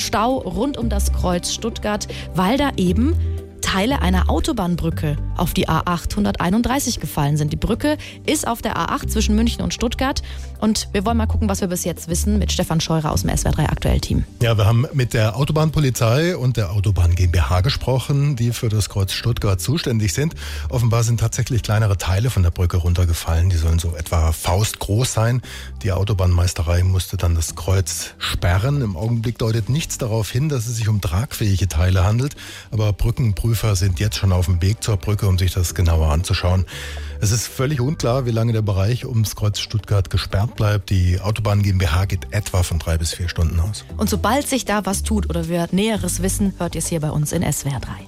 Stau rund um das Kreuz Stuttgart, weil da eben Teile einer Autobahnbrücke auf die A8 131 gefallen sind. Die Brücke ist auf der A8 zwischen München und Stuttgart. Und wir wollen mal gucken, was wir bis jetzt wissen mit Stefan Scheurer aus dem SWR3 Aktuell-Team. Ja, wir haben mit der Autobahnpolizei und der Autobahn GmbH gesprochen, die für das Kreuz Stuttgart zuständig sind. Offenbar sind tatsächlich kleinere Teile von der Brücke runtergefallen. Die sollen so etwa faustgroß sein. Die Autobahnmeisterei musste dann das Kreuz sperren. Im Augenblick deutet nichts darauf hin, dass es sich um tragfähige Teile handelt. Aber Brückenprüfer sind jetzt schon auf dem Weg zur Brücke, um sich das genauer anzuschauen. Es ist völlig unklar, wie lange der Bereich ums Kreuz Stuttgart gesperrt bleibt. Die Autobahn GmbH geht etwa von 3 bis 4 Stunden aus. Und sobald sich da was tut oder wir Näheres wissen, hört ihr es hier bei uns in SWR3.